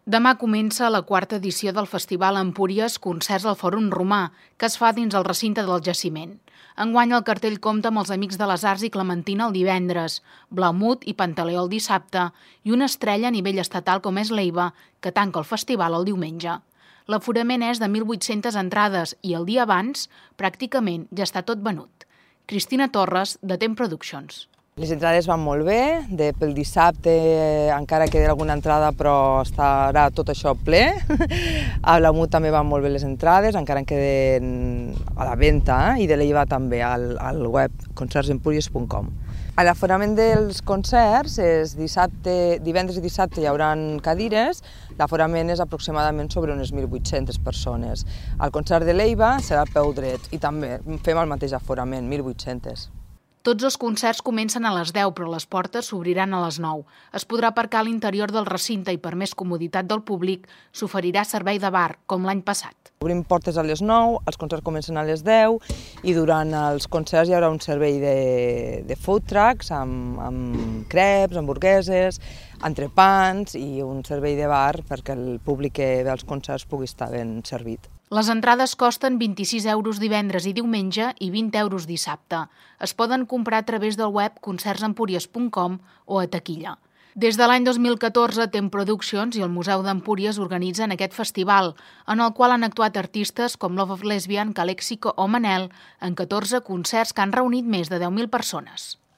Demà comença la quarta edició del Festival Empúries Concerts al Fòrum Romà, que es fa dins el recinte del jaciment. Enguany el cartell compta amb els Amics de les Arts i Clementina el divendres, Blaumut i Pantaleó el dissabte i una estrella a nivell estatal com és l'Eiva, que tanca el festival el diumenge. L'aforament és de 1.800 entrades i el dia abans, pràcticament, ja està tot venut. Cristina Torres, de Tem Productions. Les entrades van molt bé, pel dissabte encara queda alguna entrada però estarà tot això ple. A Blaumut també van molt bé les entrades, encara en queden a la venda i de l'Eiva també al web concertsempúries.com. L'aforament dels concerts és divendres i dissabte hi haurà cadires, l'aforament és aproximadament sobre unes 1.800 persones. El concert de l'Eiva serà al peu dret i també fem el mateix aforament, 1.800. Tots els concerts comencen a les 10, però les portes s'obriran a les 9. Es podrà aparcar a l'interior del recinte i per més comoditat del públic s'oferirà servei de bar, com l'any passat. Obrim portes a les 9, els concerts comencen a les 10 i durant els concerts hi haurà un servei de food trucks amb creps, hamburgueses, entrepans i un servei de bar perquè el públic que ve als concerts pugui estar ben servit. Les entrades costen 26 euros divendres i diumenge i 20 euros dissabte. Es poden comprar a través del web concertsempúries.com o a taquilla. Des de l'any 2014, Tem Productions i el Museu d'Empúries organitzen aquest festival, en el qual han actuat artistes com Love of Lesbian, Calexico o Manel, en 14 concerts que han reunit més de 10.000 persones.